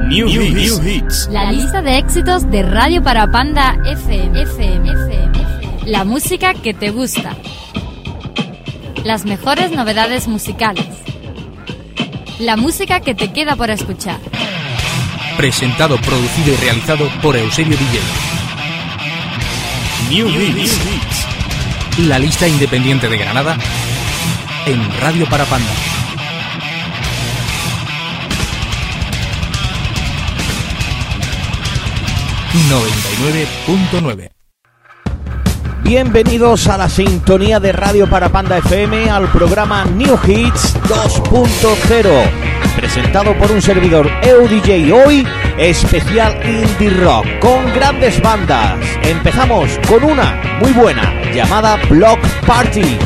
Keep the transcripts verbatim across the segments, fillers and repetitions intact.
New, New, Hits. New Hits. La lista de éxitos de Radio Parapanda F M. F M, F M. La música que te gusta. Las mejores novedades musicales. La música que te queda por escuchar. Presentado, producido y realizado por Eusebio Villena. New, New Hits. Hits. La lista independiente de Granada en Radio Parapanda. noventa y nueve punto nueve. Bienvenidos a la sintonía de Radio Parapanda F M al programa New Hits dos punto cero, presentado por un servidor E U D J. Hoy especial indie rock con grandes bandas. Empezamos con una muy buena llamada Block Party.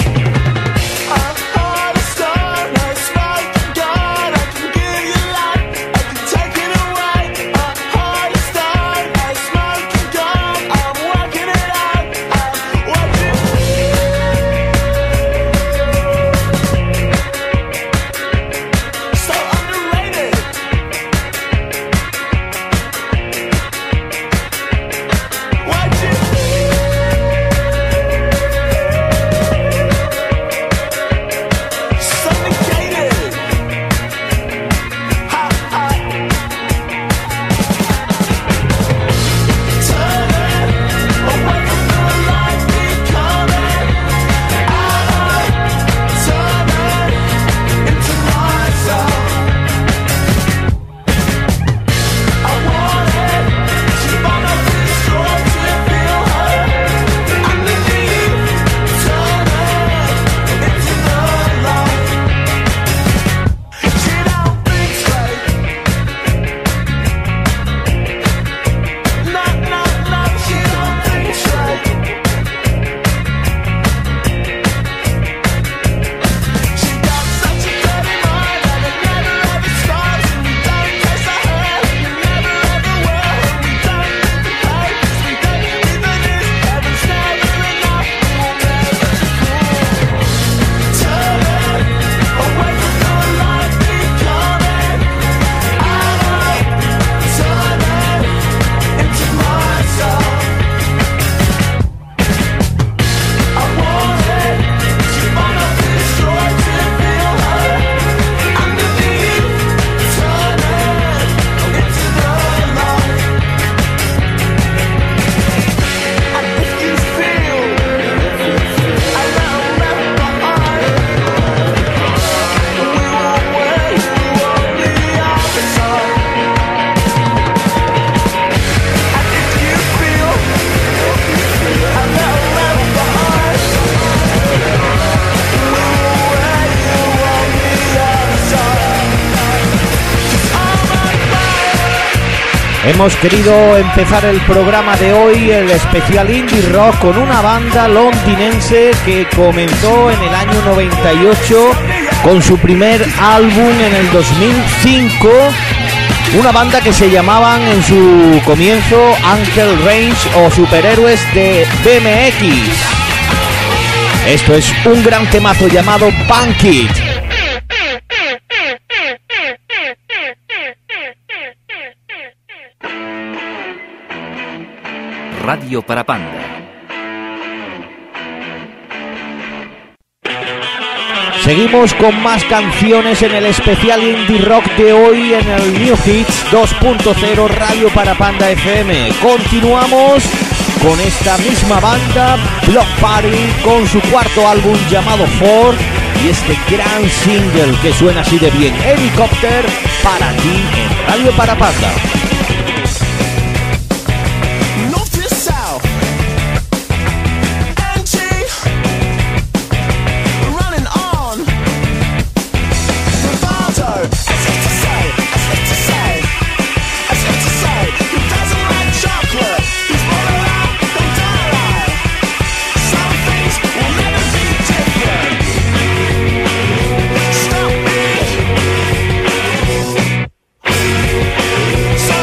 Hemos querido empezar el programa de hoy, el especial indie rock, con una banda londinense que comenzó en el año noventa y ocho con su primer álbum en el dos mil cinco. Una banda que se llamaban en su comienzo Uncle Range o Superhéroes de B M X. Esto es un gran temazo llamado Punk It. Radio Parapanda. Seguimos con más canciones en el especial indie rock de hoy en el New Hits dos punto cero Radio Parapanda F M. Continuamos con esta misma banda, Block Party, con su cuarto álbum llamado Ford y este gran single que suena así de bien, Helicopter, para ti en Radio Parapanda. So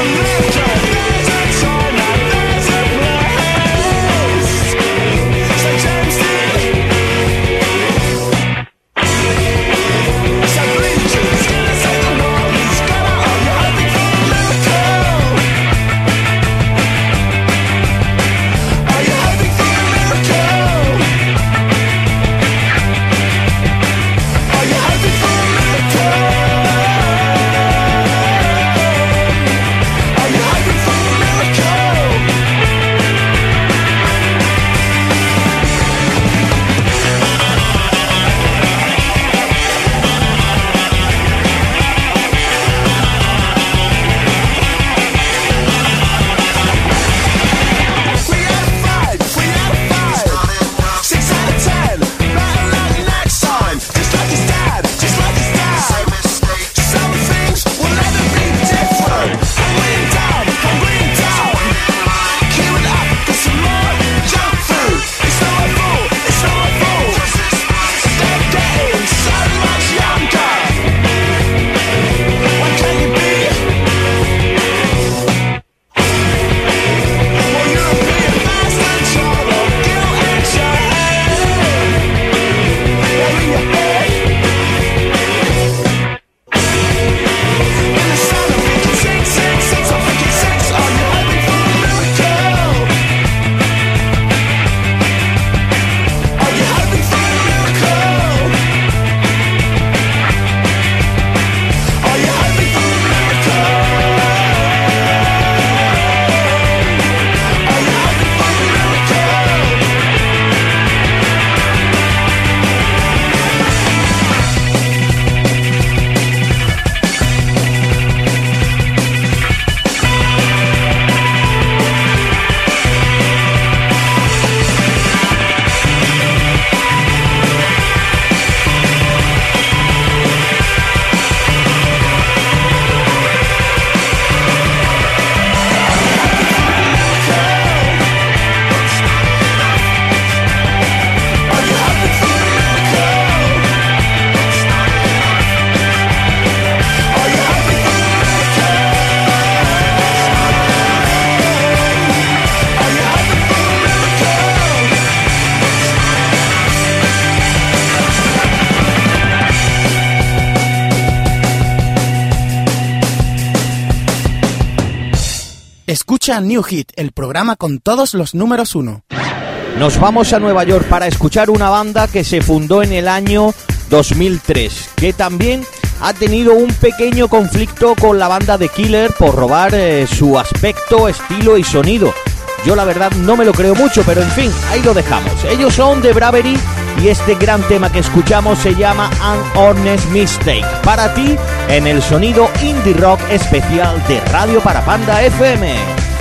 Escucha New Hit, el programa con todos los números uno. Nos vamos a Nueva York para escuchar una banda que se fundó en el año dos mil tres, que también ha tenido un pequeño conflicto con la banda de Killer por robar eh, su aspecto, estilo y sonido. Yo la verdad no me lo creo mucho, pero en fin, ahí lo dejamos. Ellos son The Bravery y este gran tema que escuchamos se llama An Honest Mistake. Para ti, en el sonido indie rock especial de Radio Parapanda F M.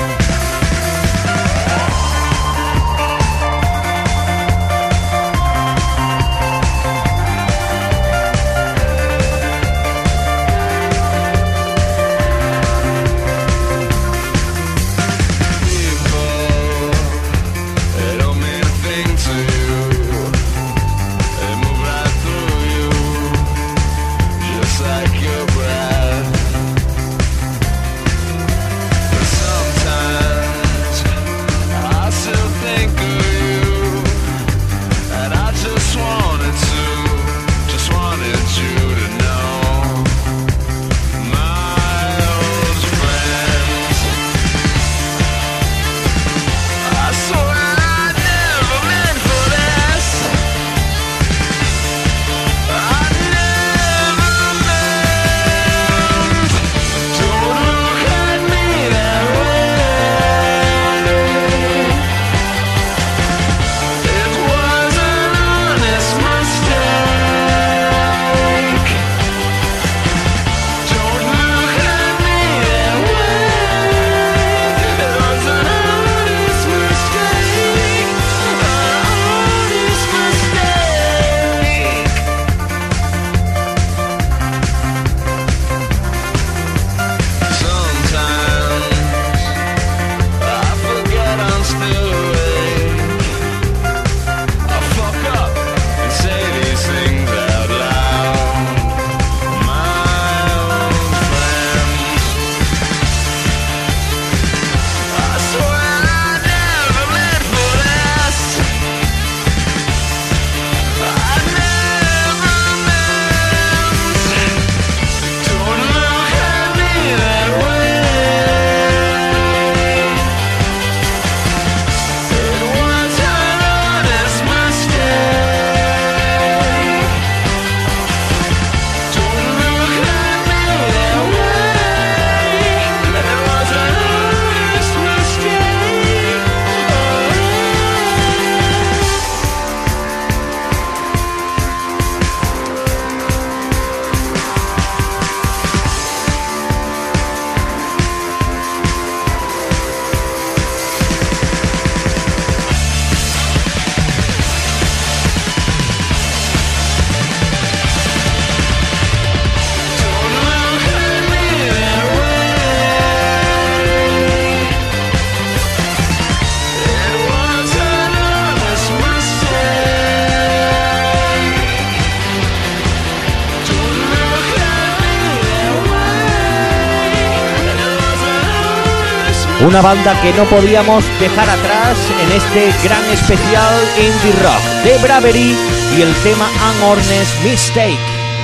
Una banda que no podíamos dejar atrás en este gran especial indie rock, The Bravery y el tema An Honest Mistake.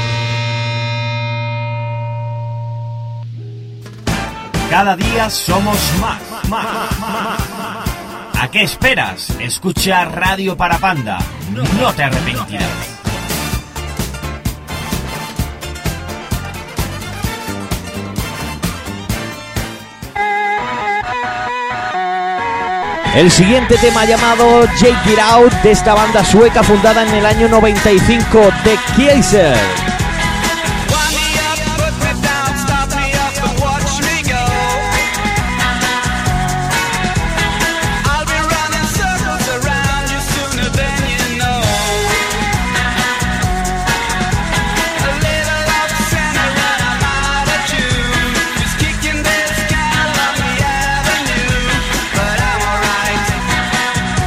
Cada día somos más, más, más, más. ¿A qué esperas? Escucha Radio Parapanda, no te arrepentirás. El siguiente tema llamado Jake It Out de esta banda sueca fundada en el año noventa y cinco, The Kaiser.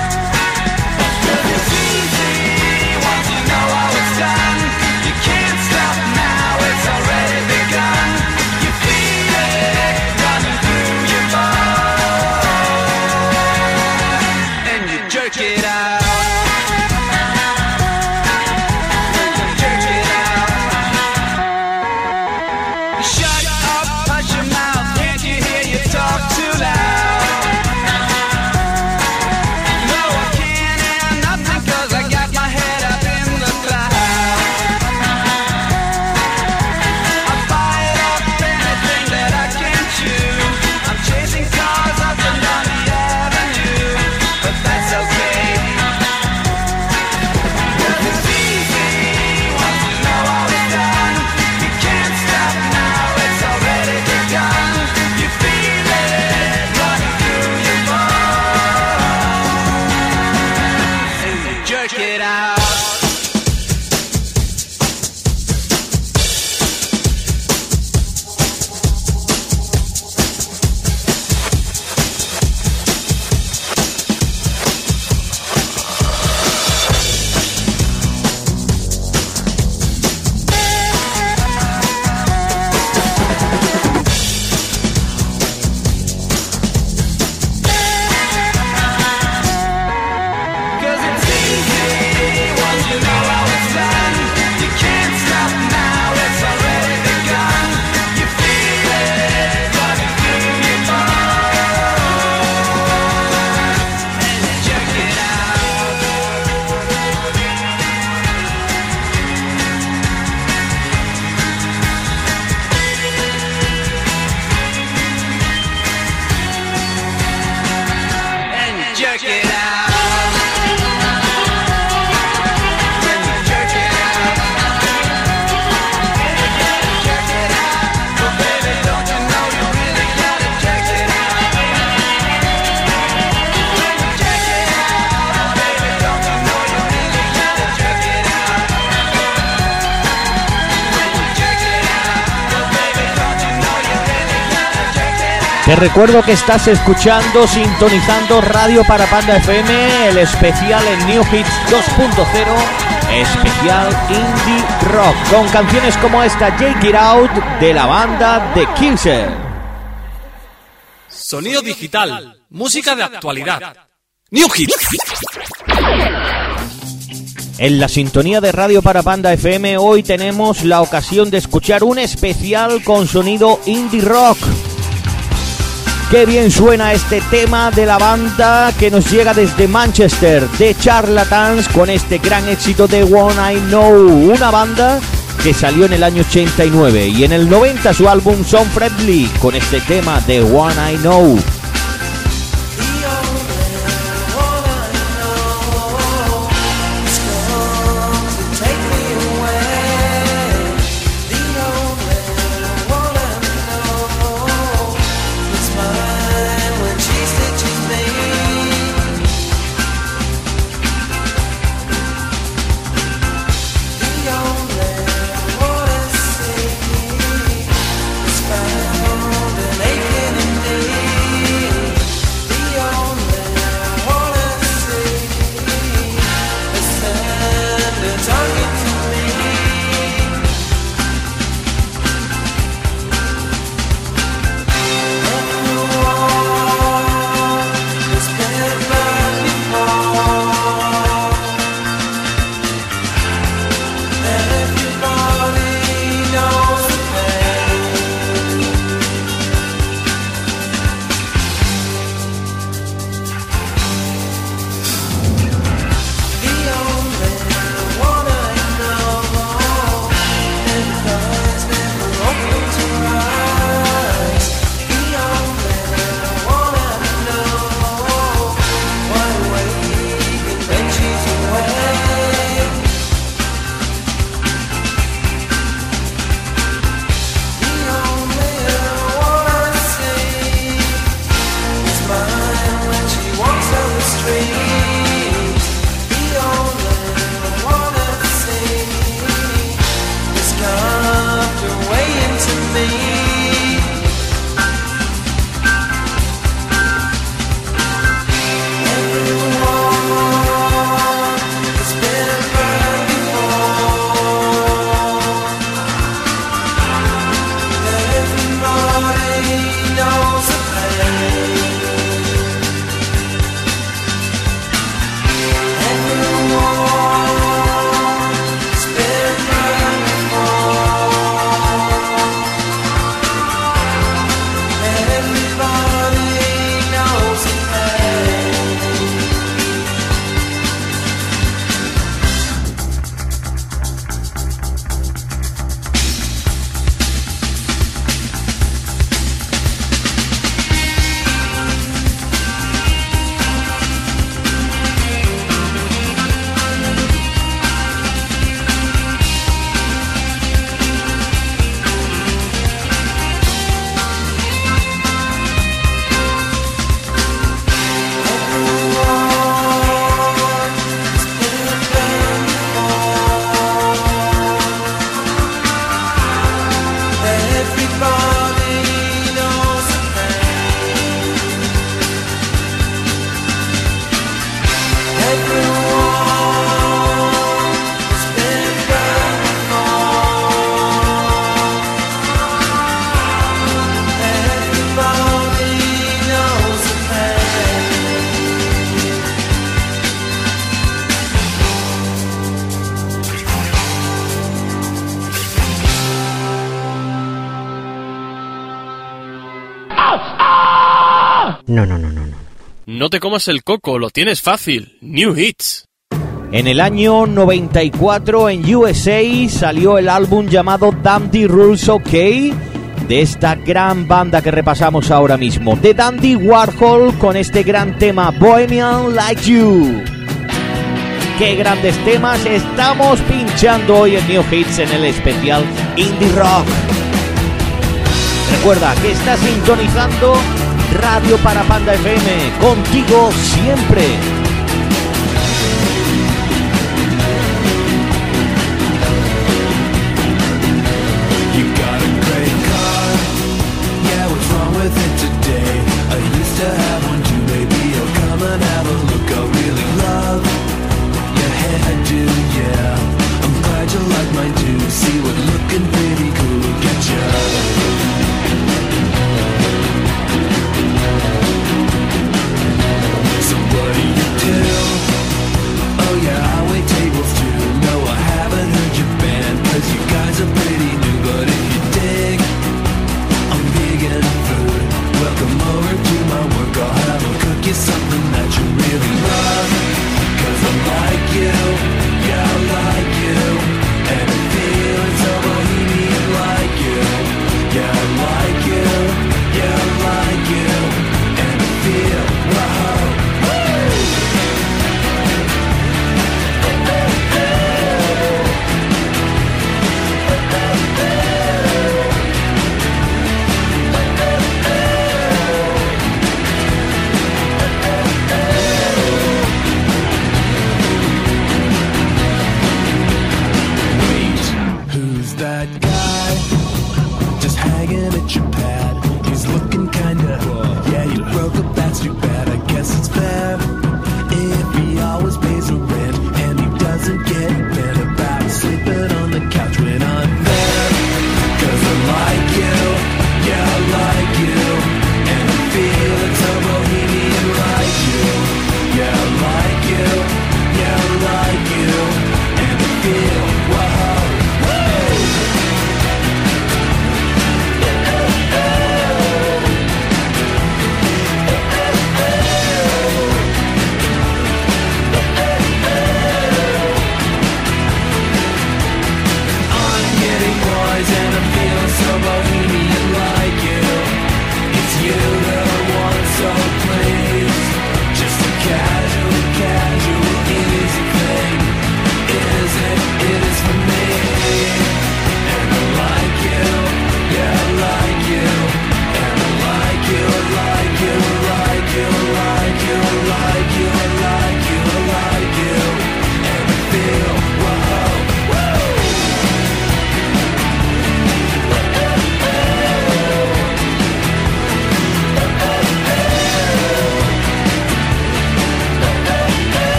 Can't Te recuerdo que estás escuchando, sintonizando Radio Parapanda F M, el especial en New Hits dos punto cero, especial Indie Rock, con canciones como esta, Take It Out, de la banda The Killers. Sonido digital, música de actualidad. New Hits. En la sintonía de Radio Parapanda F M hoy tenemos la ocasión de escuchar un especial con sonido indie rock. Qué bien suena este tema de la banda que nos llega desde Manchester, The Charlatans, con este gran éxito de One I Know, una banda que salió en el año ochenta y nueve, y en el noventa su álbum Son Friendly, con este tema de One I Know. No, no, no, no, no. No te comas el coco, lo tienes fácil. New Hits. En el año noventa y cuatro en U S A salió el álbum llamado Dandy Rules OK, de esta gran banda que repasamos ahora mismo, de Dandy Warhol, con este gran tema Bohemian Like You. Qué grandes temas estamos pinchando hoy en New Hits en el especial Indie Rock. Recuerda que estás sintonizando Radio Parapanda F M, contigo siempre. You got a great car, yeah, what's wrong with it today?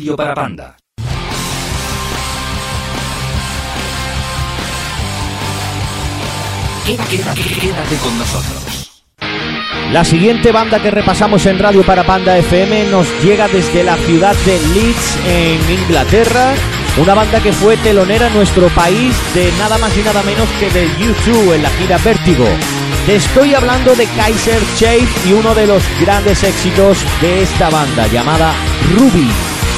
Radio Parapanda. Quédate, quédate con nosotros. La siguiente banda que repasamos en Radio Parapanda F M nos llega desde la ciudad de Leeds, en Inglaterra. Una banda que fue telonera en nuestro país de nada más y nada menos que de U dos en la gira Vértigo. Te estoy hablando de Kaiser Chiefs y uno de los grandes éxitos de esta banda llamada Ruby.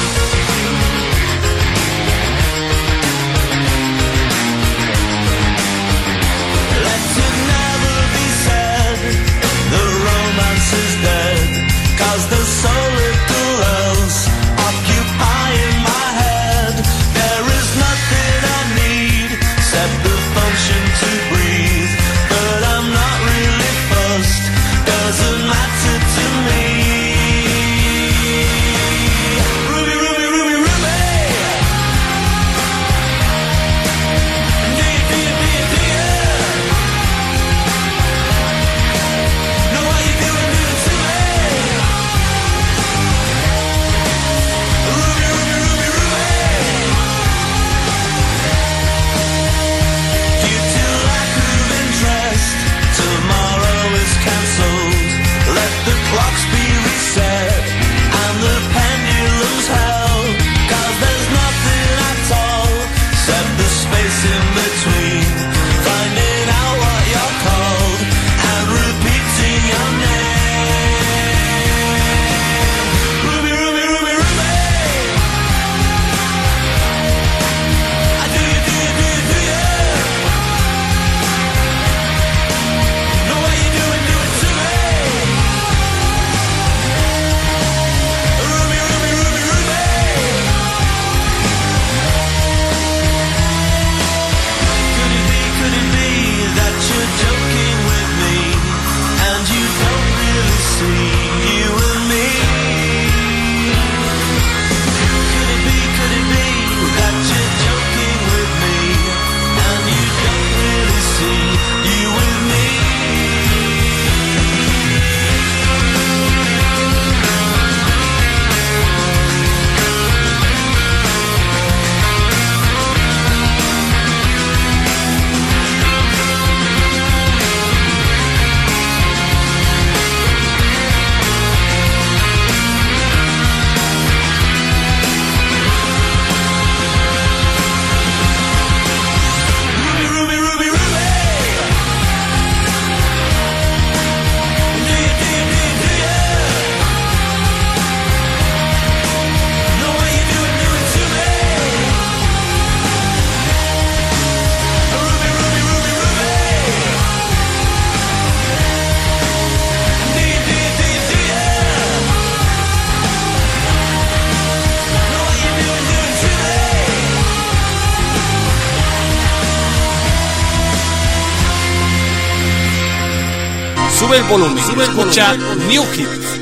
Sube el volumen, sube el escucha New Hits.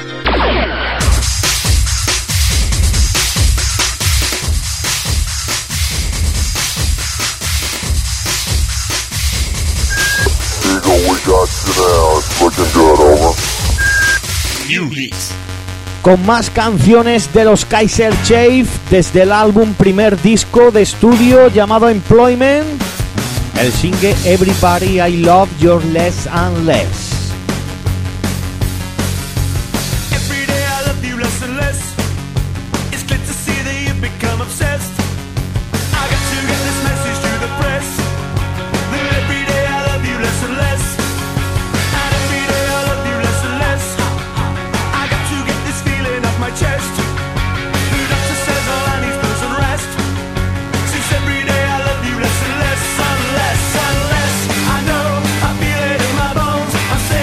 New Hits. Con más canciones de los Kaiser Chiefs desde el álbum primer disco de estudio llamado Employment, el single Everybody I Love Your Less and Less. Less and less, I know, I feel it in my bones. I'm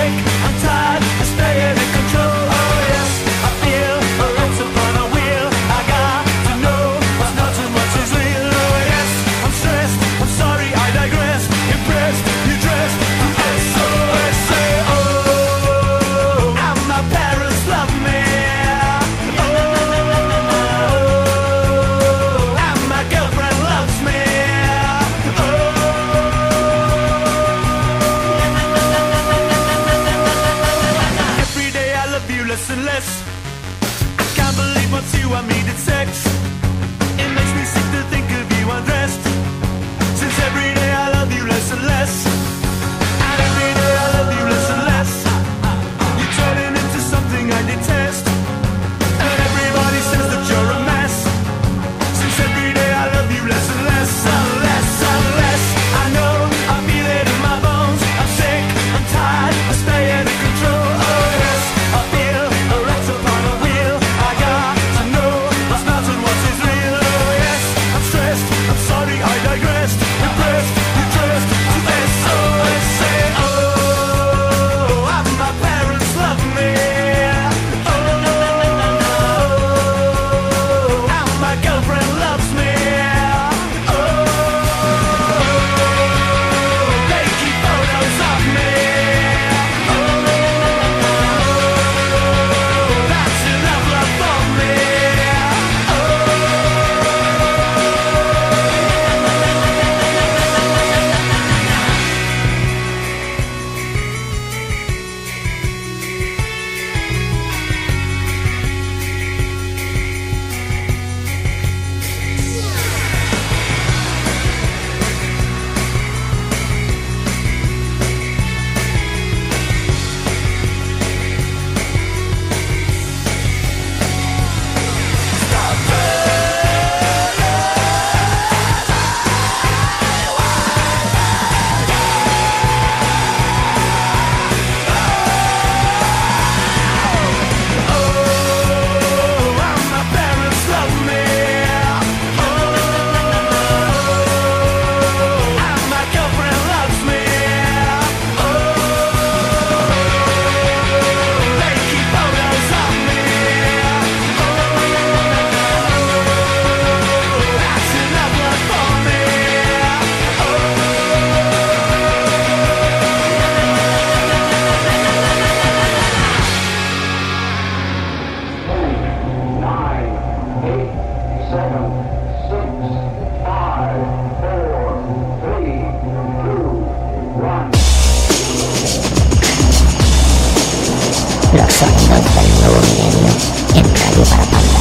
sonidos del nuevo milenio en Radio Parapanda.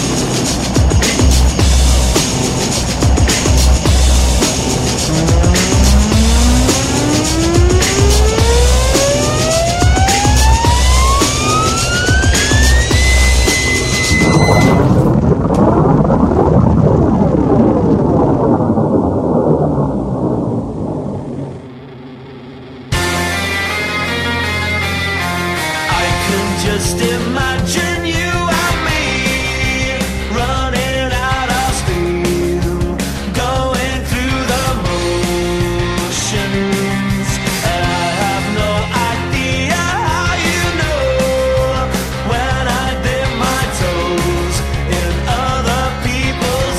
Just imagine you and me running out of steam, going through the motions. And I have no idea how you know when I dip my toes in other people's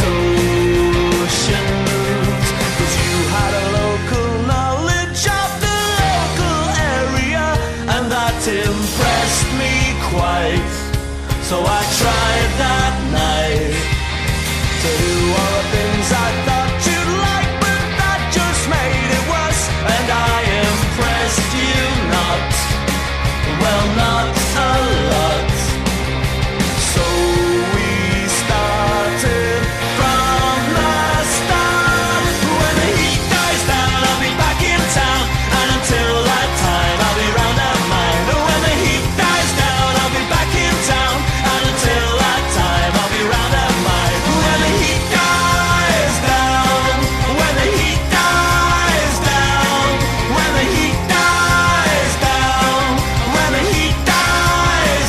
oceans. 'Cause you had a local knowledge of the local area, and that impressed me quite. So I tried that night to do all the things I thought you'd like, but that just made it worse. And I impressed you not, well, not a lot. So we started from the start. When the heat dies down, I'll be back in town, and until that time I'll be round at mine. When the heat dies down, I'll be back in town, and until that time I'll be round at mine. When the heat dies down, when the heat dies down, when the heat dies down, when the heat dies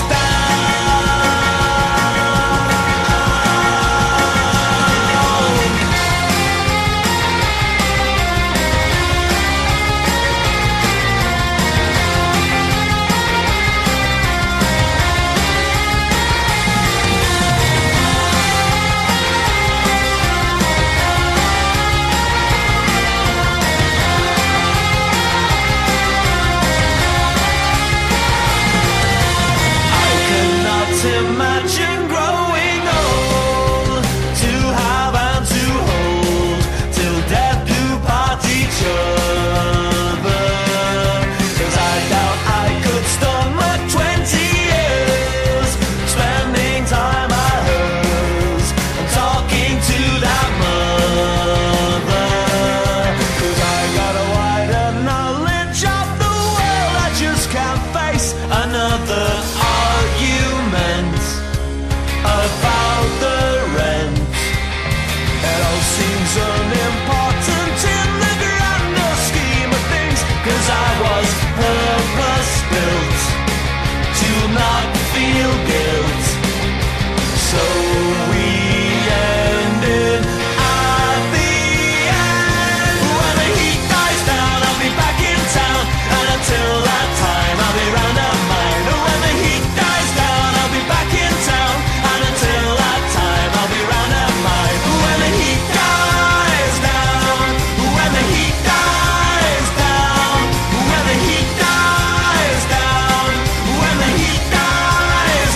imagine growing old, to have and to hold, till death do part each other. 'Cause I doubt I could stomach twenty years, spending time at hers, and talking to that mother. 'Cause I got a wider knowledge of the world, I just can't face another argument about the rent. It all seems unimportant in the grander scheme of things, 'cause I was purpose built to not feel guilt. So we ended at the end. When the heat dies down, I'll be back in town, and until that time I'll be round at mine. When the heat dies down, I'll be back in town, and until that time I'll be round at mine. When the heat dies down, when the heat dies down, when the heat dies down, when the heat dies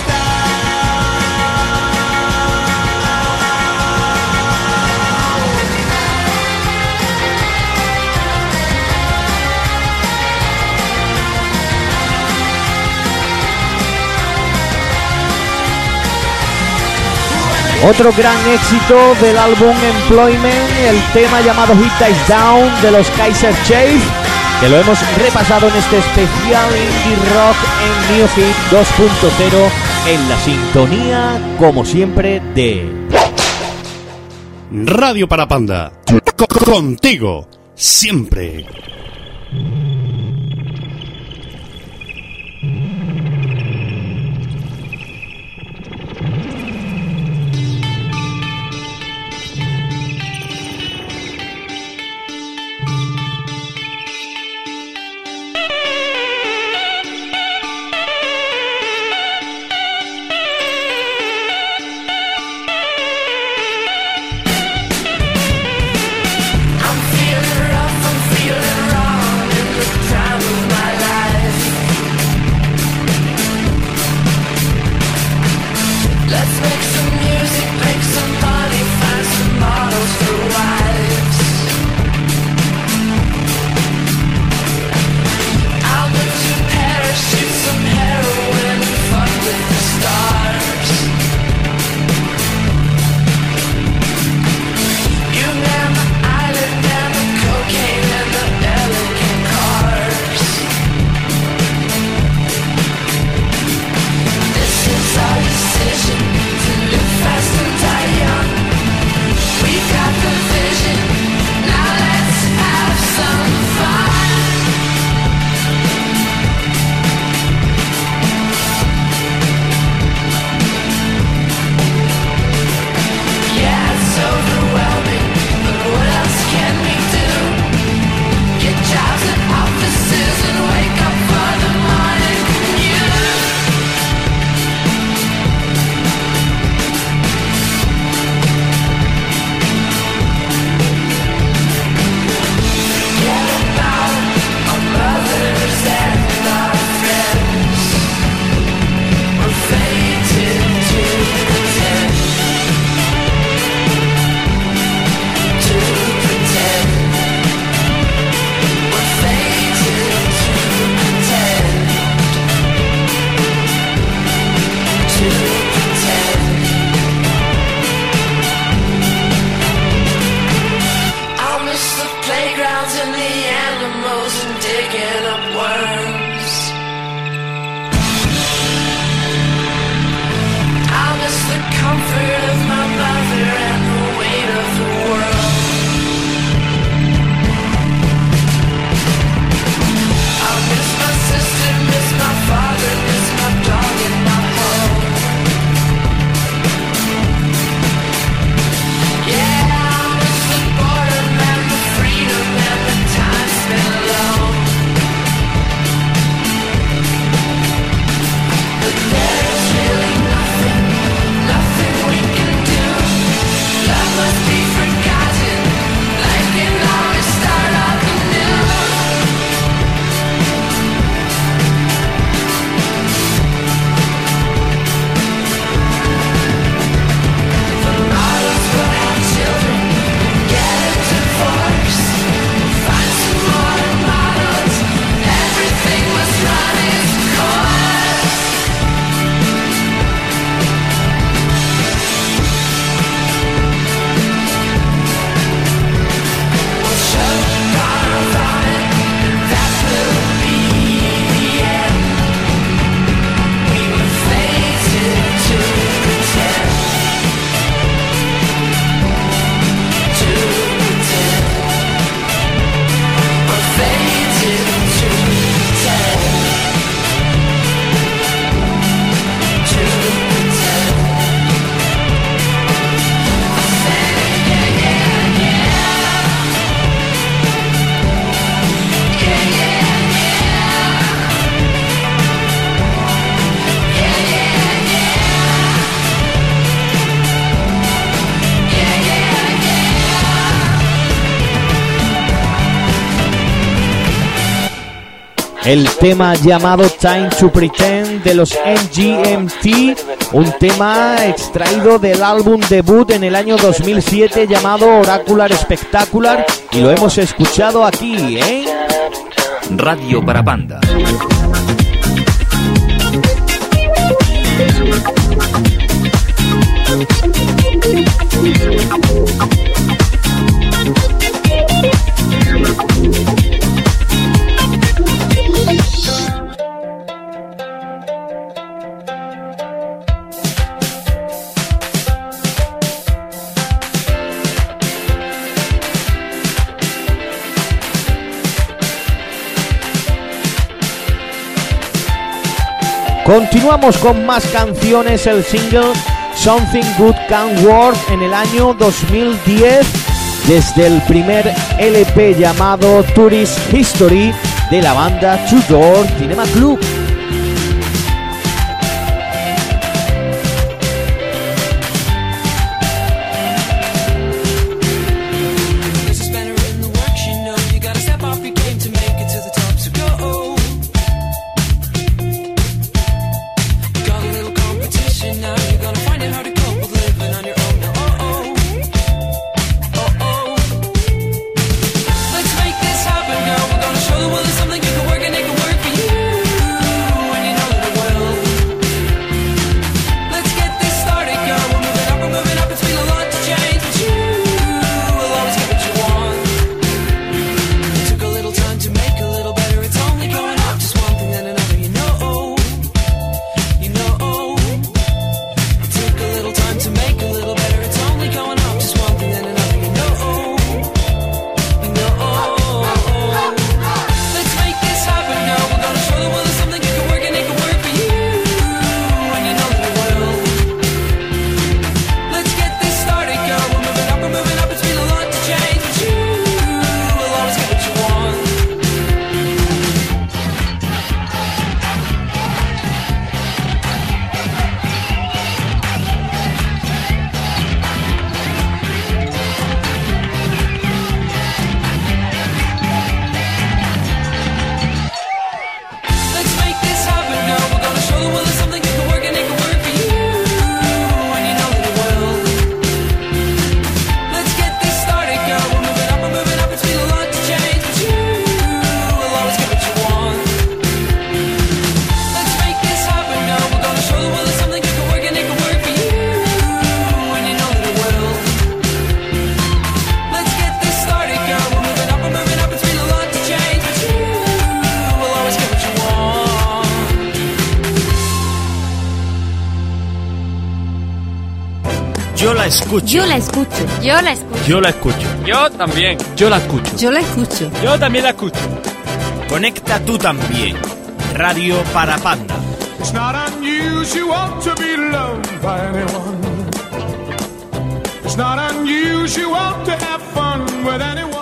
Otro gran éxito del álbum Employment, el tema llamado Hit Dies Down de los Kaiser Chiefs, que lo hemos repasado en este especial Indie Rock en New Hit dos punto cero, en la sintonía, como siempre, de Radio Parapanda. Contigo, siempre. I'm feeling rough, I'm feeling rough. sounds and the animals and digging up worms. I'll miss the comfort of my mother and the weight of the world. I'll miss my sister, miss my father, miss my dog and my home. Yeah, I'll miss the boredom and the freedom and the time spent alone. But there's really nothing, nothing we can do. Love must be forgotten, life can always start up anew. The models will have children, get a divorce, find some more models, everything must run its course. We'll choke on our vomit, that will be the end. We were fated to pretend, to pretend. We're fated to pretend, to pretend. I say, yeah, yeah, yeah. Yeah, yeah, yeah. Yeah, yeah, yeah. Yeah, yeah, El tema llamado Time to Pretend de los M G M T, un tema extraído del álbum debut en el año dos mil siete llamado Oracular Spectacular, y lo hemos escuchado aquí en Radio Parapanda. Continuamos con más canciones. El single Something Good Can Work en el año dos mil diez, desde el primer L P llamado Tourist History de la banda Two Door Cinema Club. Let's make this happen, girl. We're gonna show the world there's something you can work and it can work for you. escucho. Yo la escucho. Yo la escucho. Yo la escucho. Yo también. Yo la escucho. Yo la escucho. Yo también la escucho. Conecta tú también. Radio para Panda. It's not unusual to be loved by anyone. It's not unusual to have fun with anyone.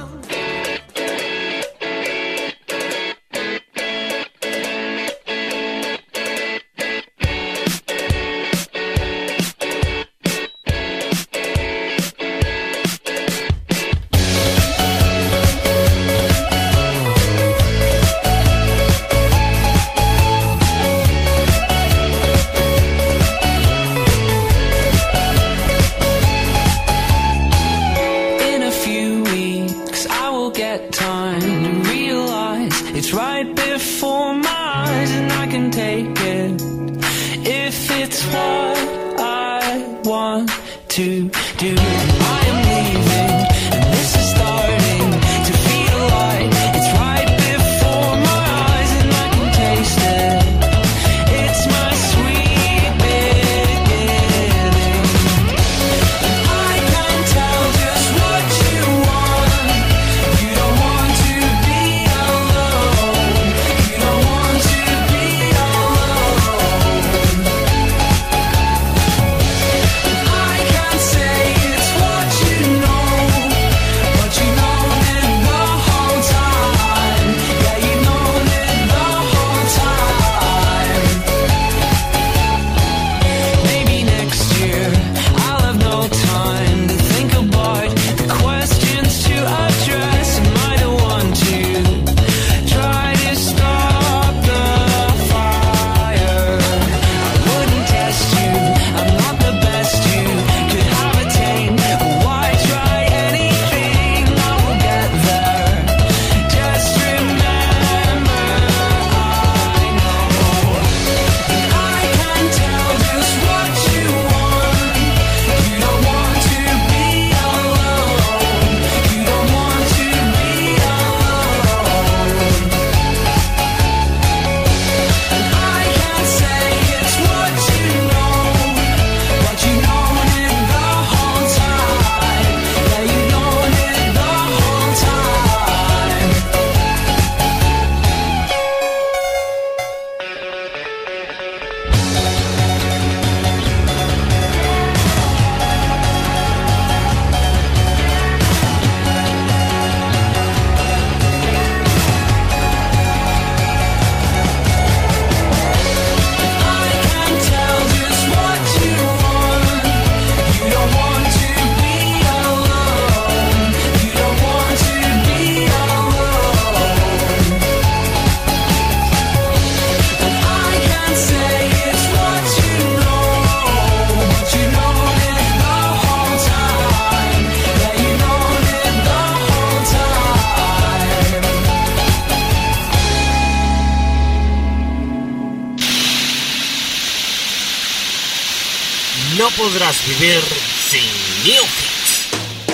No podrás vivir sin New Hits.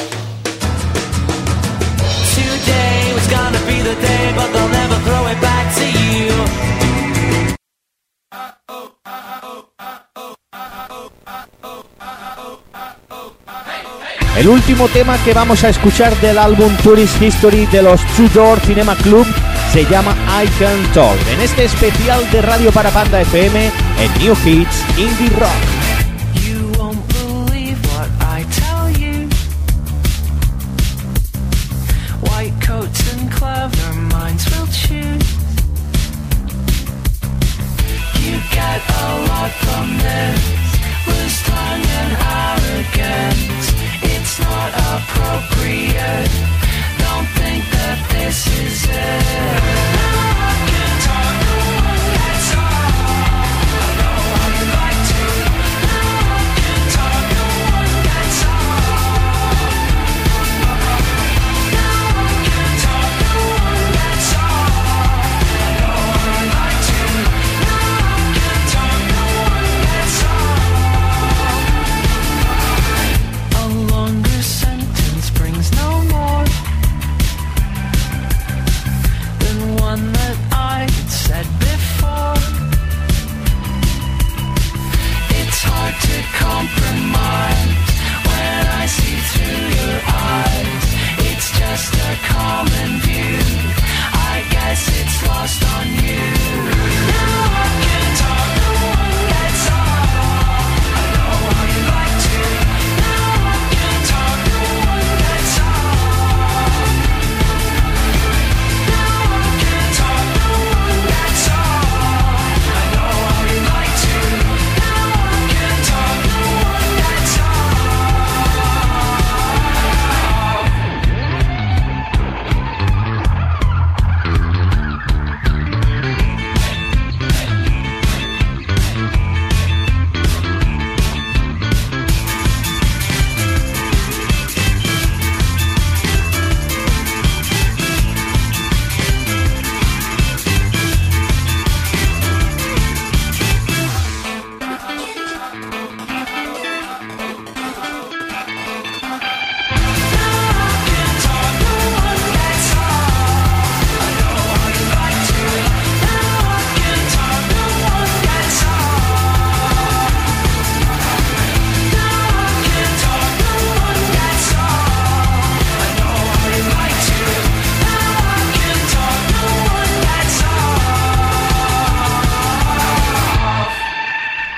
Today was gonna be the day, but they'll never throw it back to you. El último tema que vamos a escuchar del álbum Tourist History de los Two Door Cinema Club se llama I Can Talk, en este especial de Radio para Panda F M en New Hits Indie Rock.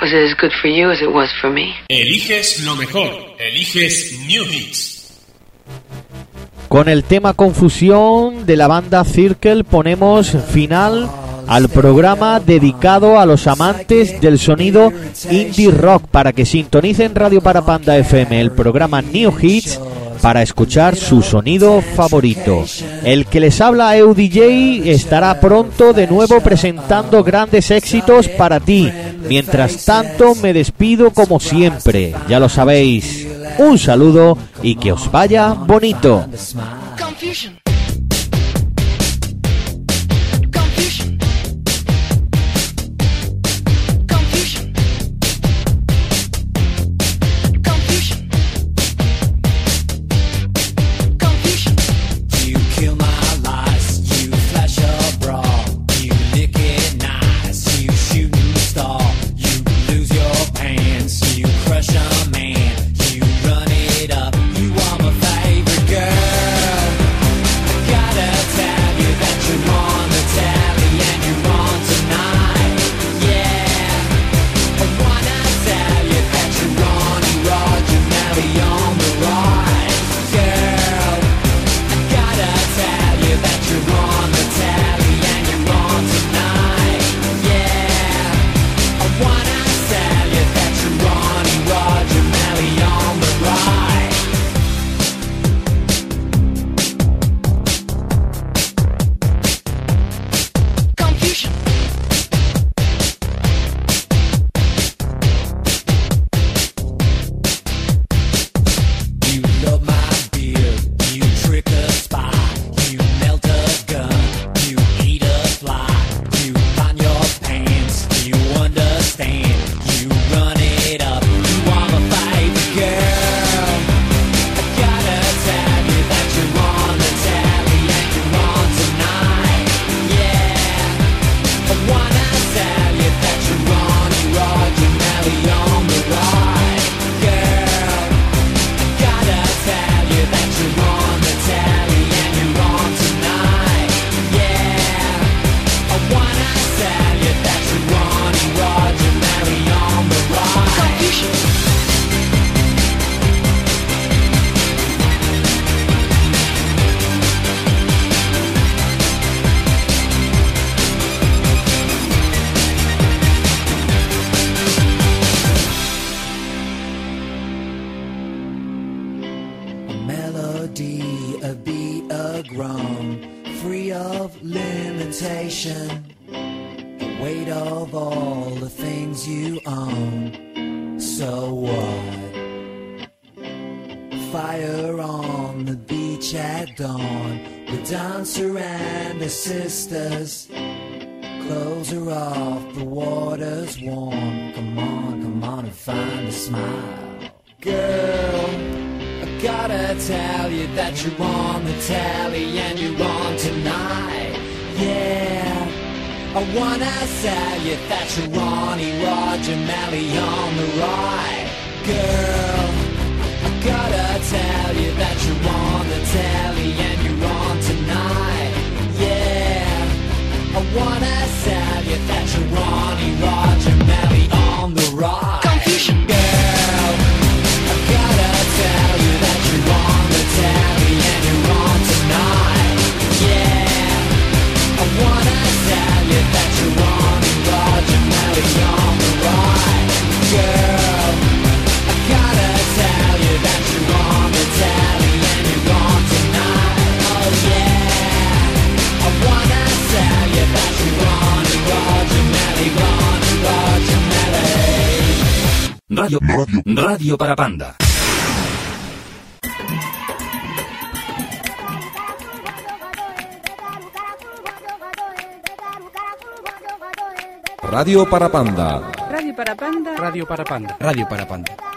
Was it as good for you as it was for me? Eliges lo mejor. Eliges New Hits. Con el tema Confusión de la banda Circle ponemos final al programa dedicado a los amantes del sonido indie rock, para que sintonicen Radio Parapanda F M, el programa New Hits, para escuchar su sonido favorito. El que les habla, Eu D J, estará pronto de nuevo presentando grandes éxitos para ti. Mientras tanto, me despido como siempre, ya lo sabéis. Un saludo y que os vaya bonito. Confusion. Sisters, clothes are off, the water's warm. Come on, come on and find a smile. Girl, I gotta tell you that you're on the tally and you're on tonight. Yeah, I wanna tell you that you're Ronnie, Roger, Melly on the right. Girl, I gotta tell you that you're on the tally and you're on tonight. Yeah, I wanna tell you that you're Ronnie, Roger, Melly on the right. Confusion. Girl, I gotta tell you that you're on the tally and you're on tonight. Yeah, I wanna tell you that you're Ronnie, Roger, Melly on the right. Girl, I gotta tell you that you're on the tally and you're on tonight. Oh yeah. I wanna tell you that you're Ronnie, Roger, Melly, Ronnie, Roger, Melly. Radio, Radio, Radio Parapanda. Radio Parapanda. Radio Parapanda. Radio Parapanda. Radio Parapanda.